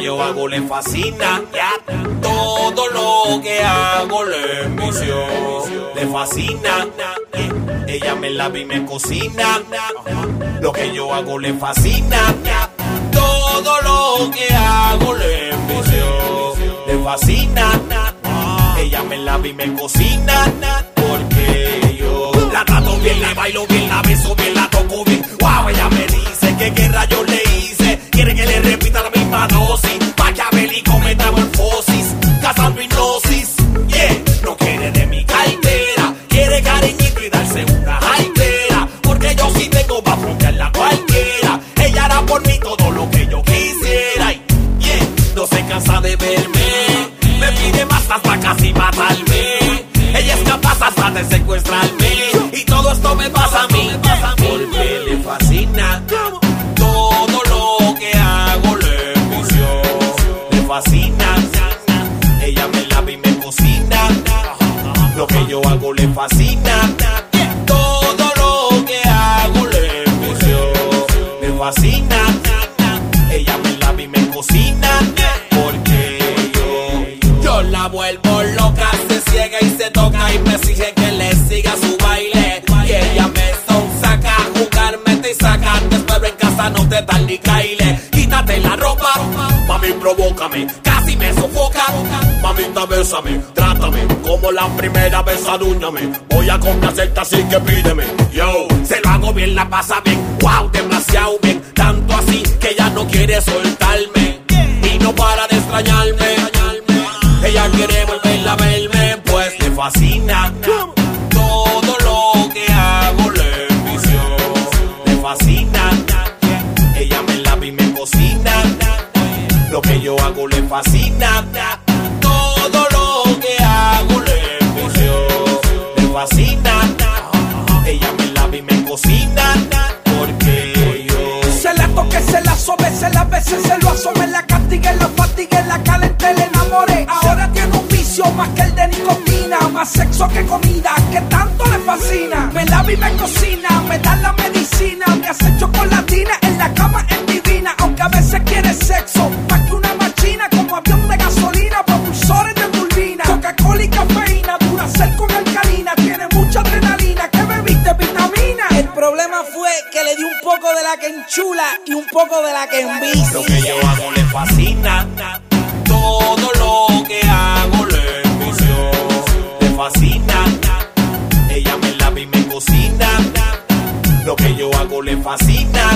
yo hago le fascina. Todo lo que hago le envicio. Le fascina. Ella me lava y me cocina. Lo que yo hago le fascina. Todo lo que hago le envicio. Le fascina. Ella me lava y me cocina. Porque yo la trato bien, la bailo bien, la beso bien, la toco bien. Wow, ella me dice que qué rayos le hice. Quiere que le repita la misma dosis. Maquiavélico, metamorfosis, cazando hipnosis. Yeah, no quiere de mi cartera. Quiere cariñito y darse una altera. Porque yo sí tengo pa' frontearla cualquiera. Ella hará por mí todo lo que yo quisiera. Y yeah, no se cansa de verme. Me pide más hasta casi matarme. Ella es capaz hasta de secuestrarme. Y todo esto me pasa a mí. Porque le fascina. Todo lo que hago le envicio. Le fascina. Ella me lava y me cocina. Lo que yo hago le fascina. Todo lo que hago le envicio. Me fascina. Ella me lava y me cocina. Porque yo la vuelvo loca. Se ciega y se toca y me exige que le siga su baile. Y ella me sonsaca, jugar, mete y saca. Te espero en casa, no te dan ni caile. Quítate la ropa, mami, provócame. Casi me sofoca, mamita, bésame. Trátame como la primera vez, adúñame. Voy a complacerte, así que pídeme. Yo, se lo hago bien, la pasa bien. Wow, demasiado bien. Tanto así que ella no quiere soltarme. Y no para de extrañarme. Ella quiere volverla a verme, pues le fascina. Todo lo que hago le envicio. Le fascina. Ella me lava y me cocina. Lo que yo hago le fascina. Todo lo que hago le envicio. Le fascina. Ella me lava y me cocina. Porque yo se la toque, se la sobe, se la bese, se lo asome, la castigue, la fatigue, la calente, le enamore. Ahora tiene un vicio más que el de nicotina. Más sexo que comida, que tanto le fascina. Me lava y me cocina, me da la medicina. Me hace chocolatina, en la cama es divina. Aunque a veces quiere sexo, más que una machina. Como avión de gasolina, propulsores de turbina. Coca-Cola y cafeína, Duracell con alcalina. Tiene mucha adrenalina, que bebiste vitamina. El problema fue que le di un poco de la que enchula y un poco de la que envicia. Lo que yo hago le fascina. Todo lo que hago le envicio. Le fascina. Ella me lava y me cocina. Lo que yo hago le fascina.